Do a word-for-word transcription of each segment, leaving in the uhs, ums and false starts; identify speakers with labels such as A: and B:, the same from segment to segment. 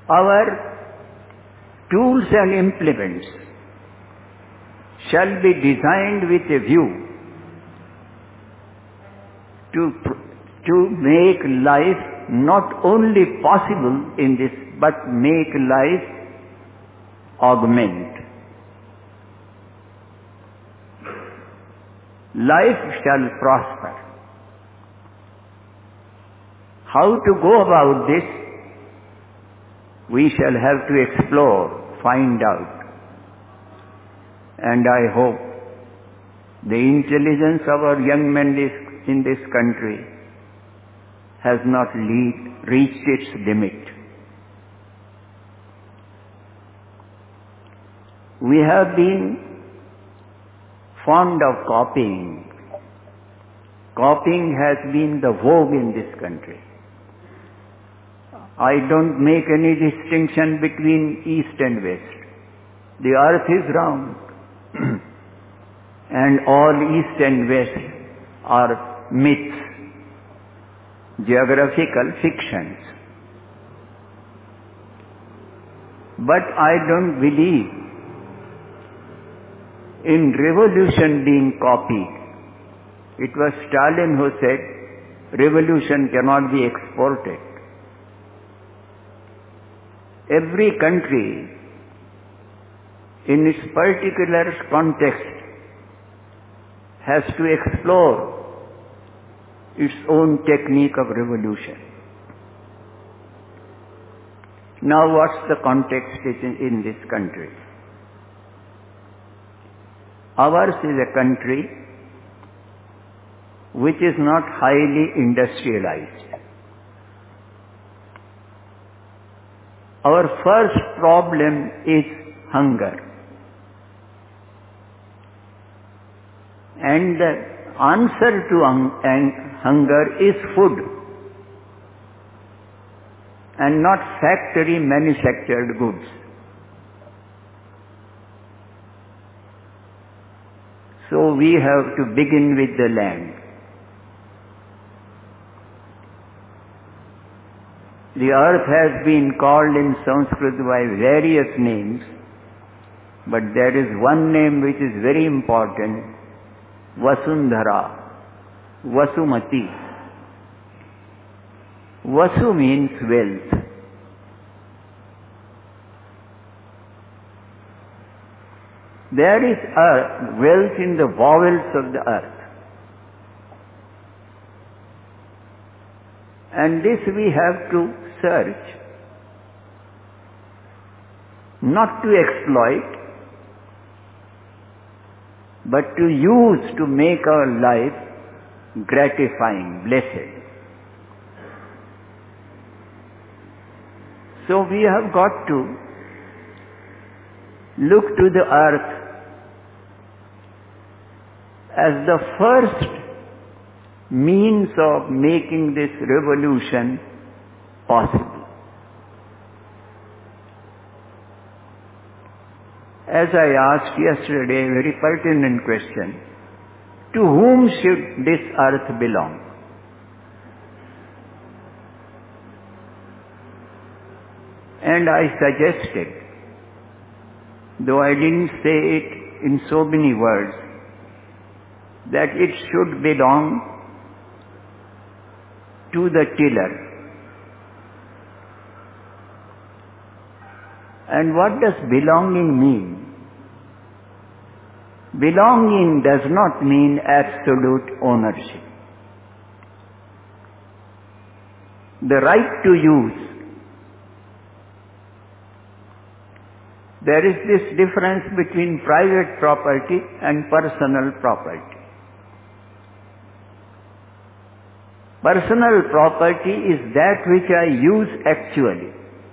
A: Our tools and implements shall be designed with a view to, to make life not only possible in this, but make life augment. Life shall prosper. How to go about this, we shall have to explore, find out. And I hope the intelligence of our young men in this country has not lead, reached its limit. We have been fond of copying. Copying has been the vogue in this country. I don't make any distinction between East and West. The earth is round. And all East and West are myths, geographical fictions. But I don't believe in revolution being copied. It was Stalin who said, revolution cannot be exported. Every country, in its particular context, has to explore its own technique of revolution. Now what's the context in this country? Ours is a country which is not highly industrialized. Our first problem is hunger. And the answer to hung- hunger is food, and not factory manufactured goods. So we have to begin with the land. The earth has been called in Sanskrit by various names, but there is one name which is very important, Vasundhara, Vasumati. Vasu means wealth. There is earth, wealth in the bowels of the earth. And this we have to search, not to exploit, but to use to make our life gratifying, blessed. So we have got to look to the earth as the first means of making this revolution possible. As I asked yesterday, a very pertinent question, to whom should this earth belong? And I suggested, though I didn't say it in so many words, that it should belong to the tiller. And what does belonging mean? Belonging does not mean absolute ownership. The right to use. There is this difference between private property and personal property. Personal property is that which I use actually.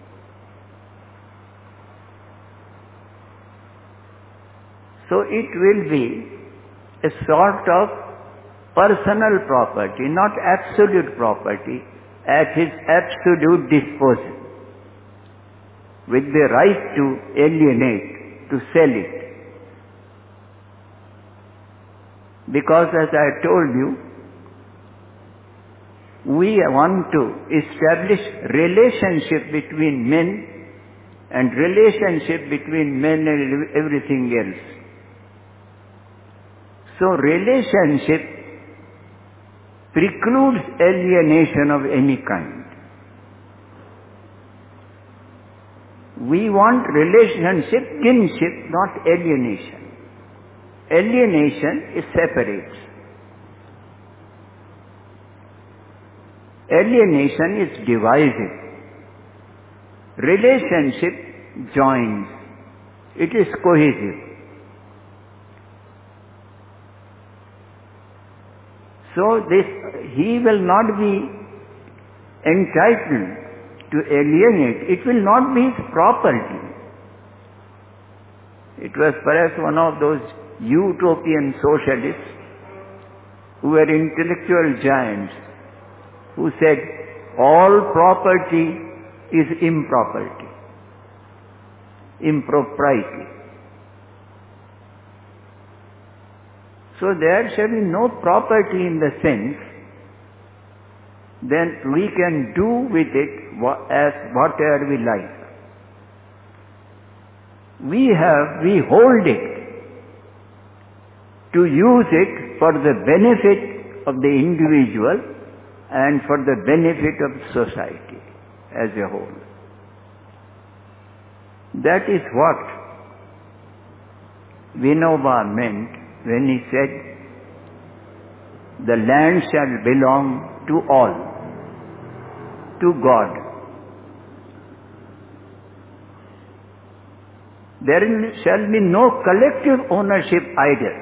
A: So it will be a sort of personal property, not absolute property, at his absolute disposal, with the right to alienate, to sell it. Because as I told you, we want to establish relationship between men and relationship between men and everything else. So relationship precludes alienation of any kind. We want relationship, kinship, not alienation. Alienation is separates. Alienation is divisive. Relationship joins. It is cohesive. So this, he will not be entitled to alienate. It will not be his property. It was perhaps one of those utopian socialists who were intellectual giants who said all property is improperty, impropriety. So there shall be no property in the sense, then we can do with it as whatever we like. We have, we hold it to use it for the benefit of the individual and for the benefit of society as a whole. That is what Vinoba meant when he said, the land shall belong to all, to God. There shall be no collective ownership either.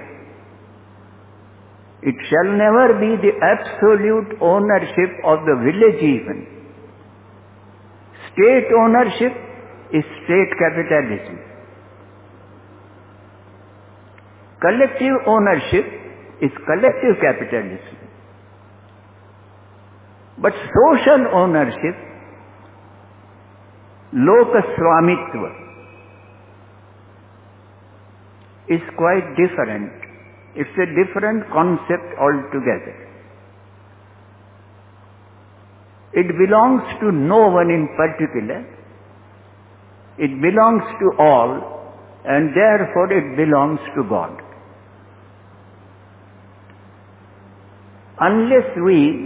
A: It shall never be the absolute ownership of the village even. State ownership is state capitalism. Collective ownership is collective capitalism. But social ownership, lokaswamitva, is quite different. It's a different concept altogether. It belongs to no one in particular. It belongs to all, and therefore it belongs to God. Unless we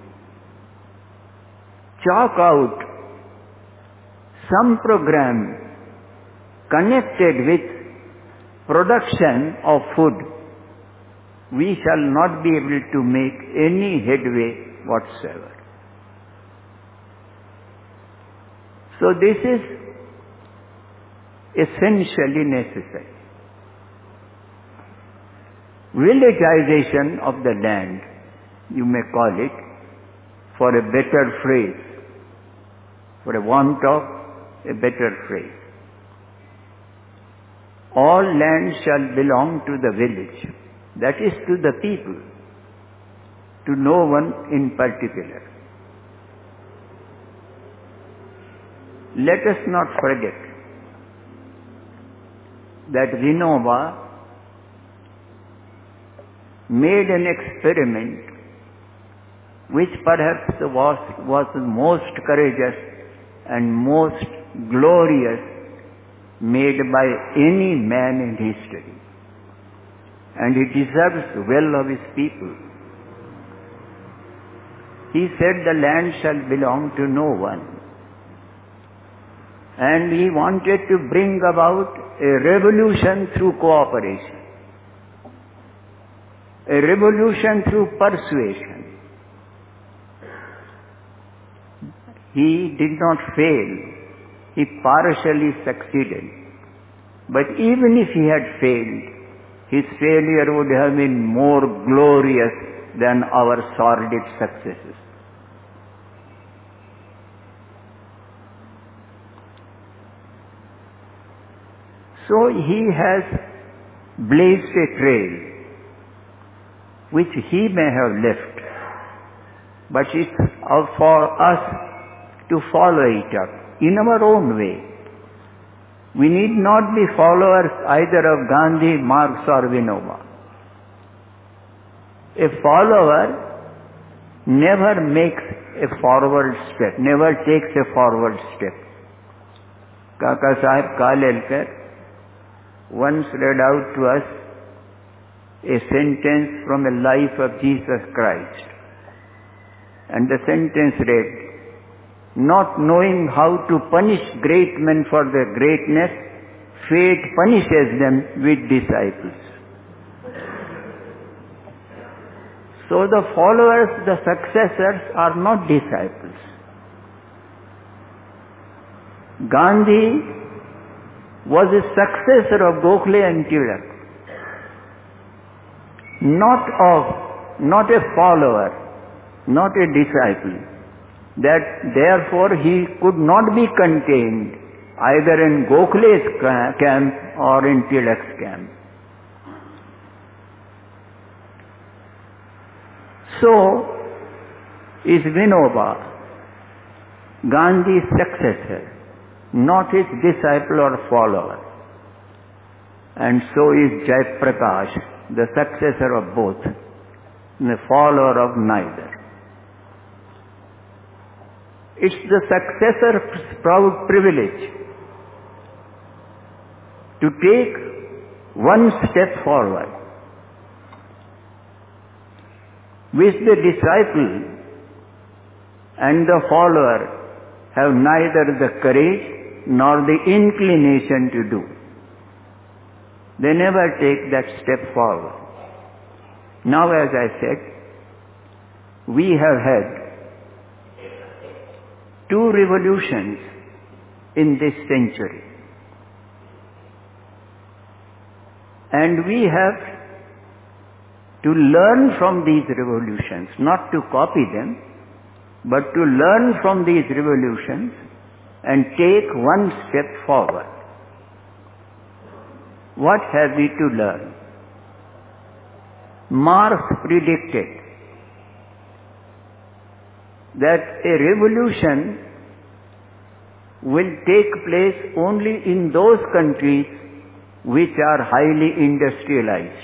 A: chalk out some program connected with production of food, we shall not be able to make any headway whatsoever. So this is essentially necessary. Villageization of the land, you may call it, for a better phrase, for a want of a better phrase. All land shall belong to the village, that is to the people, to no one in particular. Let us not forget that Vinoba made an experiment which perhaps was, was the most courageous and most glorious made by any man in history. And he deserves well of his people. He said the land shall belong to no one. And he wanted to bring about a revolution through cooperation, a revolution through persuasion. He did not fail. He partially succeeded. But even if he had failed, his failure would have been more glorious than our sordid successes. So he has blazed a trail which he may have left, but it's for us to follow it up in our own way. We need not be followers either of Gandhi, Marx or Vinoba. A follower never makes a forward step, never takes a forward step. Kaka Sahib Kalelkar once read out to us a sentence from the life of Jesus Christ. And the sentence read, "Not knowing how to punish great men for their greatness, fate punishes them with disciples." So the followers, the successors are not disciples. Gandhi was a successor of Gokhale and Tilak, not of, not a follower, not a disciple. That therefore he could not be contained either in Gokhale's camp or in Tilak's camp. So is Vinoba, Gandhi's successor, not his disciple or follower. And so is Jayaprakash, the successor of both, the follower of neither. It's the successor's proud privilege to take one step forward, which the disciple and the follower have neither the courage nor the inclination to do. They never take that step forward. Now, as I said, we have had two revolutions in this century. And we have to learn from these revolutions, not to copy them, but to learn from these revolutions and take one step forward. What have we to learn? Marx predicted that a revolution will take place only in those countries which are highly industrialized.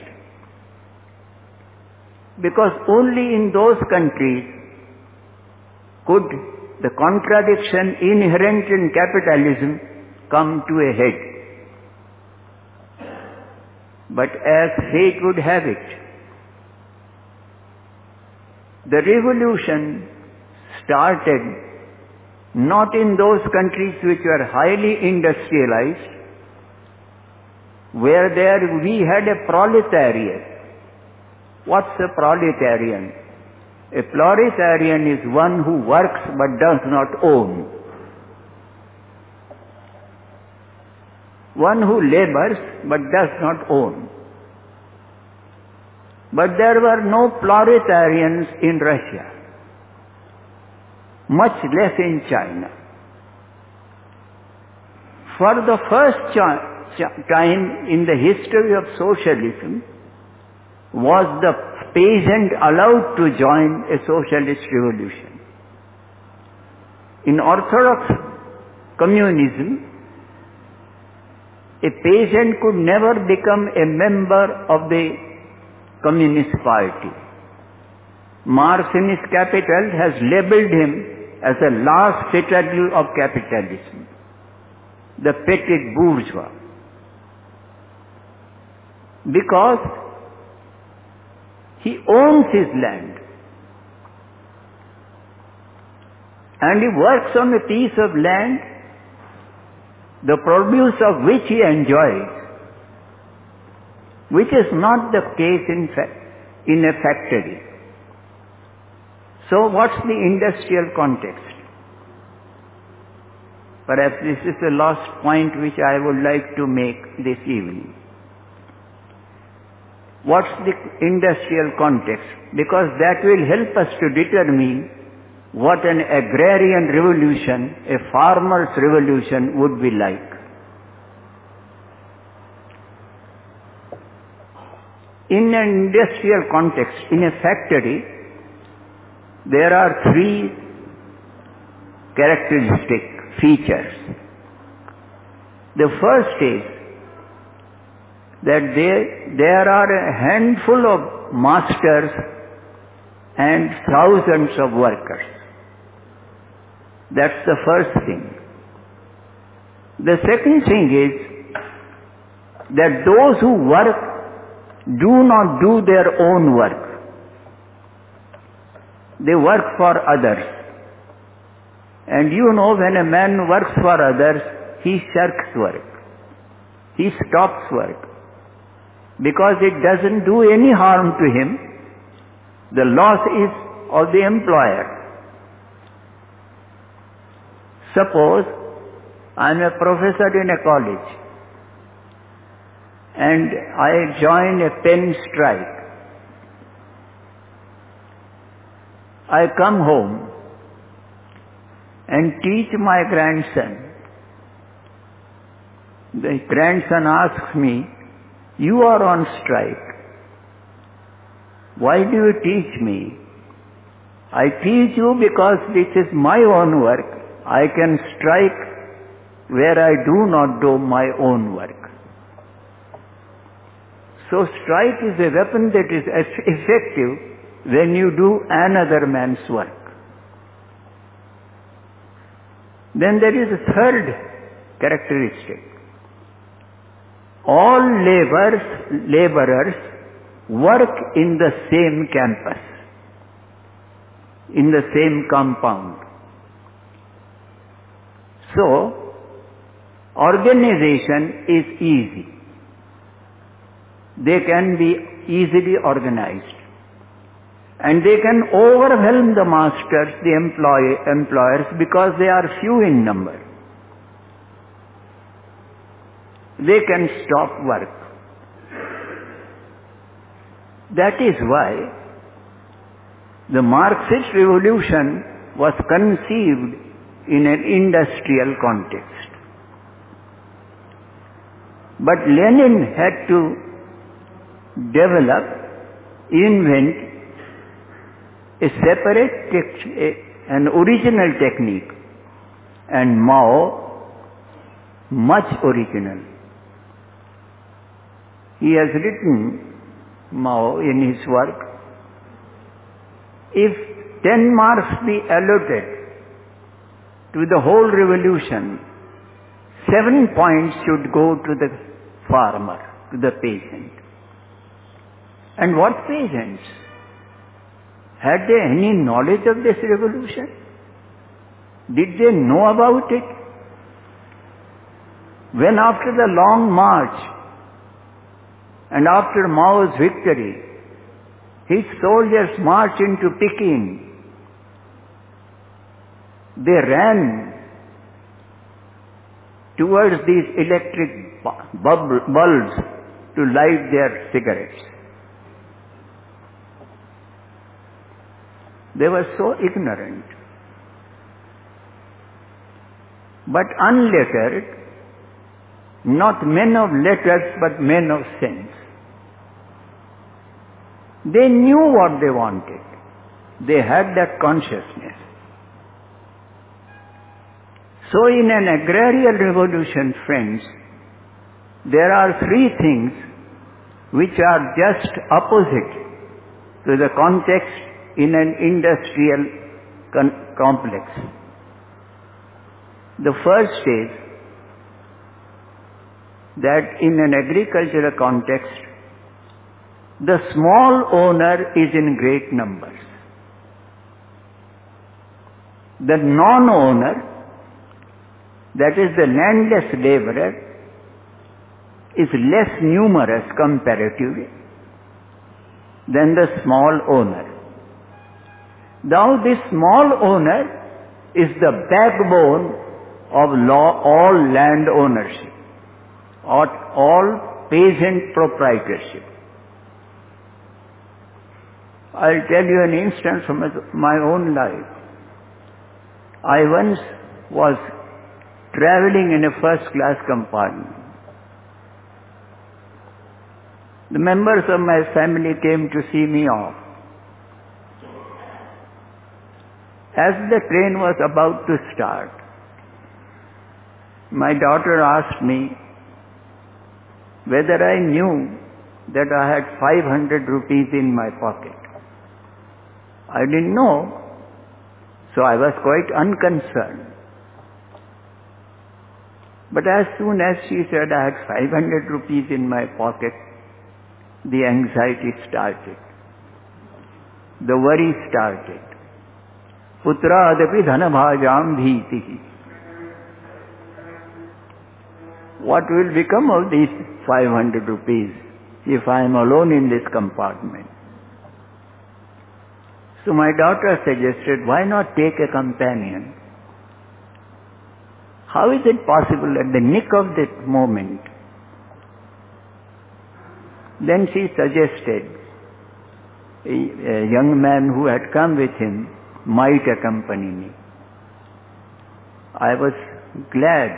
A: Because only in those countries could the contradiction inherent in capitalism come to a head. But as fate would have it, the revolution started not in those countries which were highly industrialized, where there we had a proletariat. What's a proletarian? A proletarian is one who works but does not own. One who labors but does not own. But there were no proletarians in Russia, much less in China. For the first time in the history of socialism, was the peasant allowed to join a socialist revolution. In orthodox communism, a peasant could never become a member of the Communist Party. Marx in his Capital has labeled him as the last citadel of capitalism, the petit bourgeois. Because he owns his land and he works on a piece of land, the produce of which he enjoys, which is not the case in, fa- in a factory. So what's the industrial context? Perhaps this is the last point which I would like to make this evening. What's the industrial context? Because that will help us to determine what an agrarian revolution, a farmer's revolution would be like. In an industrial context, in a factory, there are three characteristic features. The first is that there, there are a handful of masters and thousands of workers. That's the first thing. The second thing is that those who work do not do their own work. They work for others. And you know, when a man works for others, he shirks work. He stops work. Because it doesn't do any harm to him. The loss is of the employer. Suppose I am a professor in a college and I join a pen strike. I come home and teach my grandson. The grandson asks me, "You are on strike. Why do you teach me?" "I teach you because this is my own work. I can strike where I do not do my own work." So strike is a weapon that is effective when you do another man's work. Then there is a third characteristic. All laborers, laborers work in the same campus, in the same compound. So, organization is easy. They can be easily organized. And they can overwhelm the masters, the employee, employers, because they are few in number. They can stop work. That is why the Marxist revolution was conceived in an industrial context. But Lenin had to develop, invent a separate, tech, an original technique, and Mao, much original. He has written, Mao, in his work, if ten marks be allotted to the whole revolution, seven points should go to the farmer, to the peasant. And what peasants? Had they any knowledge of this revolution? Did they know about it? When after the long march and after Mao's victory, his soldiers marched into Peking, they ran towards these electric bulbs to light their cigarettes. They were so ignorant. But unlettered, not men of letters, but men of sense. They knew what they wanted. They had that consciousness. So in an agrarian revolution, friends, there are three things which are just opposite to the context in an industrial con- complex. The first is that in an agricultural context, the small owner is in great numbers. The non-owner, that is the landless laborer, is less numerous comparatively than the small owner. Now this small owner is the backbone of law, all land ownership, or all peasant proprietorship. I'll tell you an instance from my own life. I once was traveling in a first class compartment. The members of my family came to see me off. As the train was about to start, my daughter asked me whether I knew that I had five hundred rupees in my pocket. I didn't know, so I was quite unconcerned. But as soon as she said I had five hundred rupees in my pocket, the anxiety started. The worry started. Putradapi dhanabhajam bhitihi. What will become of these five hundred rupees if I am alone in this compartment? So my daughter suggested, why not take a companion? How is it possible at the nick of that moment? Then she suggested a, a young man who had come with him might accompany me. I was glad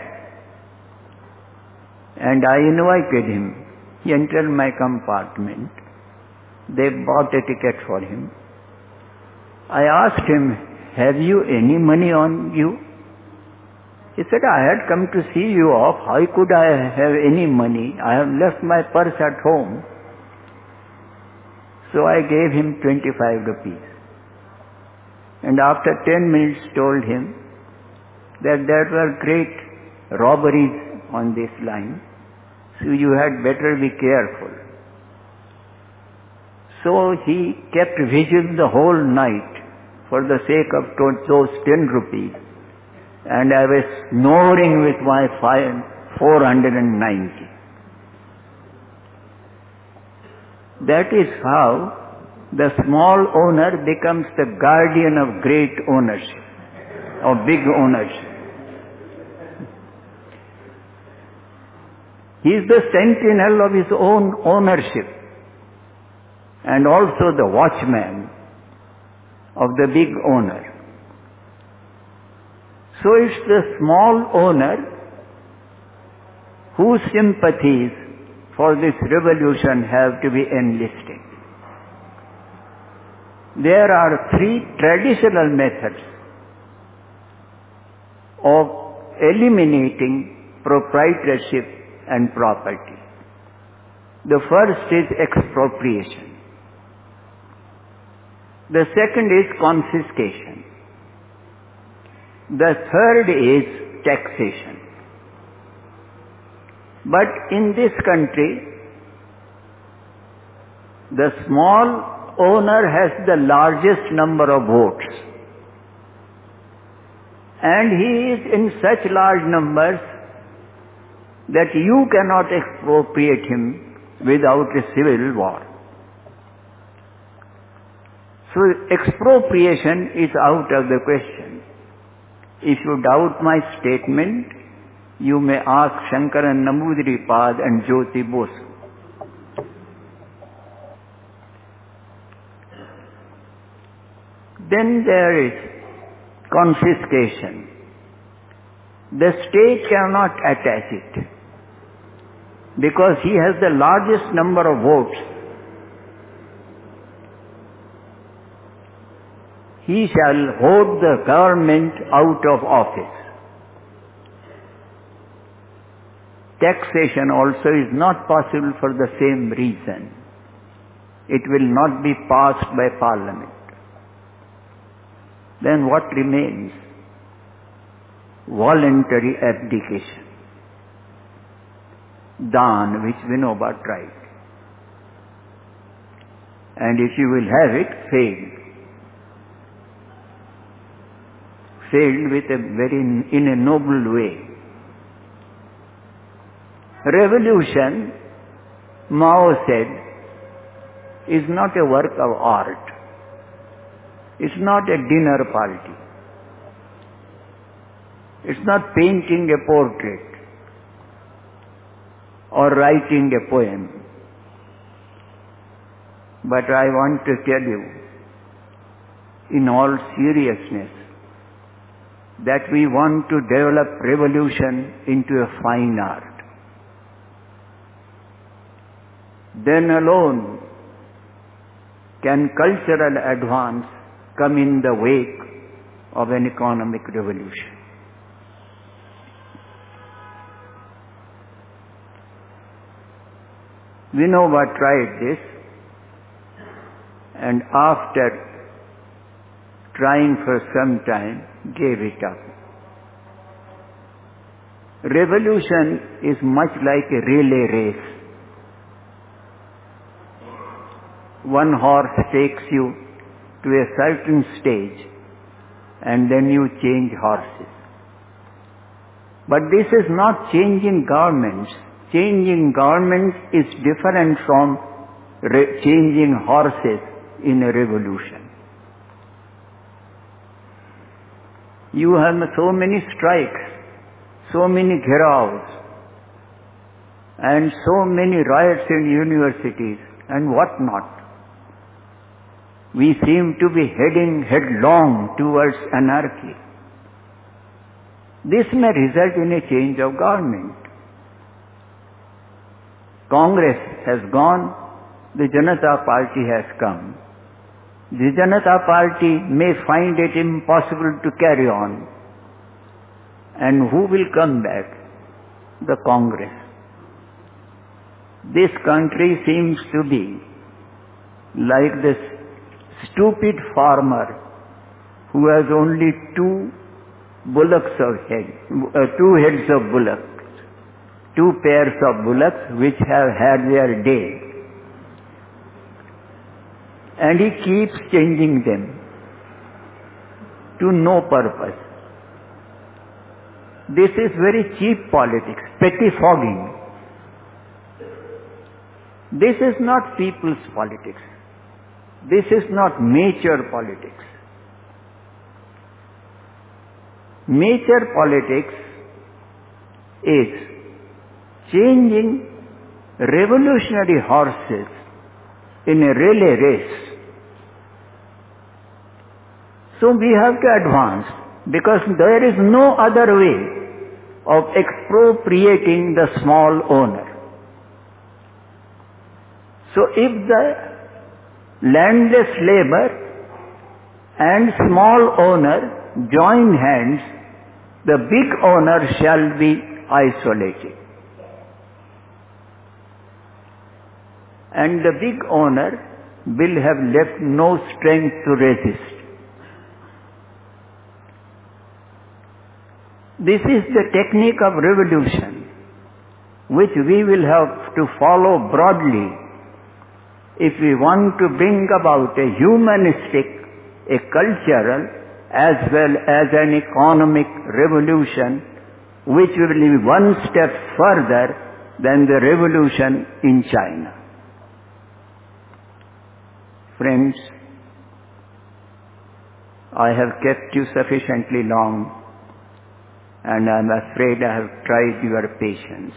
A: and I invited him. He entered my compartment. They bought a ticket for him. I asked him, have you any money on you? He said, I had come to see you off. How could I have any money? I have left my purse at home. So I gave him twenty-five rupees. And after ten minutes told him that there were great robberies on this line. So you had better be careful. So he kept vigil the whole night for the sake of those ten rupees. And I was snoring with my four hundred ninety. That is how the small owner becomes the guardian of great ownership, of big ownership. He is the sentinel of his own ownership and also the watchman of the big owner. So it's the small owner whose sympathies for this revolution have to be enlisted. There are three traditional methods of eliminating proprietorship and property. The first is expropriation. The second is confiscation. The third is taxation. But in this country, the small owner has the largest number of votes. And he is in such large numbers that you cannot expropriate him without a civil war. So expropriation is out of the question. If you doubt my statement, you may ask Shankaran Namboodiripad and Jyoti Bosu. Then there is confiscation. The state cannot attach it because he has the largest number of votes. He shall hold the government out of office. Taxation also is not possible for the same reason. It will not be passed by Parliament. Then what remains? Voluntary abdication. Dan, which Vinoba tried. And if you will have it, failed. Failed with a very, in a noble way. Revolution, Mao said, is not a work of art. It's not a dinner party. It's not painting a portrait or writing a poem. But I want to tell you, in all seriousness, that we want to develop revolution into a fine art. Then alone can cultural advance come in the wake of an economic revolution. Vinoba tried this, and after trying for some time, gave it up. Revolution is much like a relay race. One horse takes you to a certain stage and then you change horses. But this is not changing governments. Changing governments is different from re- changing horses in a revolution. You have so many strikes, so many gheravs, and so many riots in universities and what not. We seem to be heading headlong towards anarchy. This may result in a change of government. Congress has gone, the Janata Party has come. The Janata Party may find it impossible to carry on. And who will come back? The Congress. This country seems to be like this stupid farmer who has only two bullocks of head, uh, two heads of bullocks, two pairs of bullocks which have had their day. And he keeps changing them to no purpose. This is very cheap politics, pettifogging. This is not people's politics. This is not mature politics. Mature politics is changing revolutionary horses in a relay race. So we have to advance because there is no other way of expropriating the small owner. So if the landless labor and small owner join hands, the big owner shall be isolated. And the big owner will have left no strength to resist. This is the technique of revolution, which we will have to follow broadly if we want to bring about a humanistic, a cultural, as well as an economic revolution, which will be one step further than the revolution in China. Friends, I have kept you sufficiently long, and I am afraid I have tried your patience.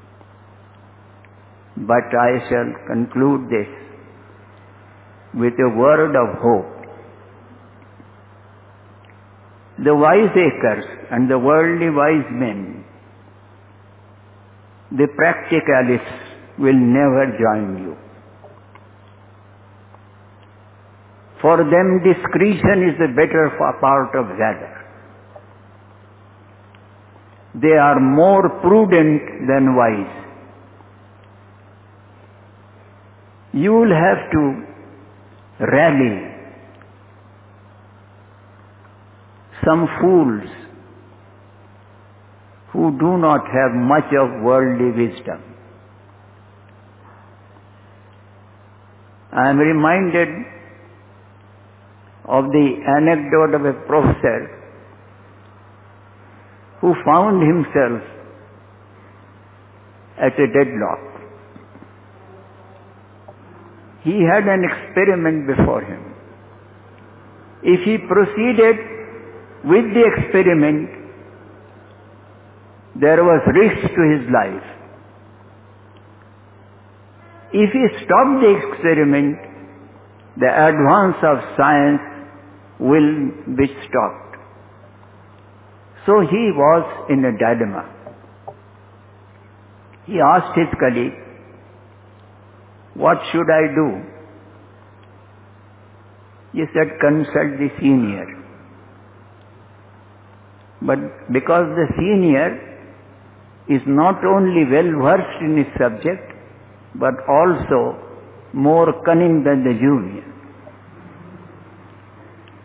A: But I shall conclude this with a word of hope. The wiseacres and the worldly wise men, the practicalists, will never join you. For them, discretion is the better part of valor. They are more prudent than wise. You will have to rally some fools who do not have much of worldly wisdom. I am reminded of the anecdote of a professor who found himself at a deadlock. He had an experiment before him. If he proceeded with the experiment, there was risk to his life. If he stopped the experiment, the advance of science will be stopped. So he was in a dilemma. He asked his colleague, "What should I do?" He said, "Consult the senior." But because the senior is not only well versed in his subject, but also more cunning than the junior.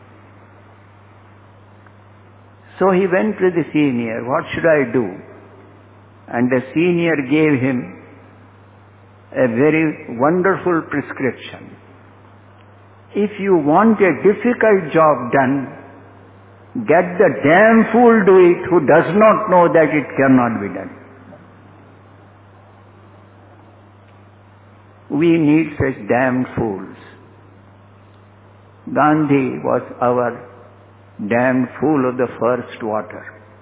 A: So he went to the senior, "What should I do?" and the senior gave him a very wonderful prescription. If you want a difficult job done, get the damn fool do it who does not know that it cannot be done. We need such damn fools. Gandhi was our damned fool of the first water.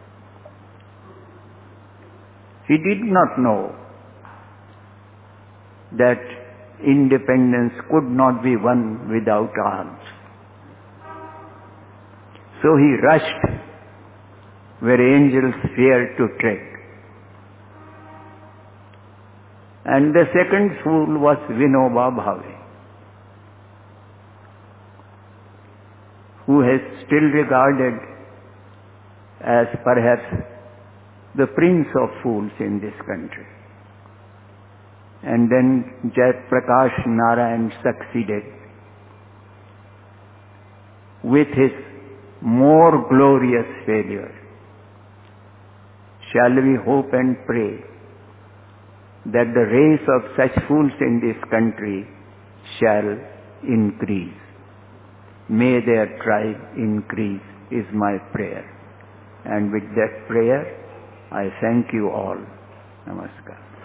A: He did not know that independence could not be won without arms. So he rushed where angels feared to tread. And the second fool was Vinoba Bhave, who is still regarded as perhaps the prince of fools in this country. And then Jai Prakash Narayan succeeded with his more glorious failure. Shall we hope and pray that the race of such fools in this country shall increase? May their tribe increase is my prayer. And with that prayer, I thank you all. Namaskar.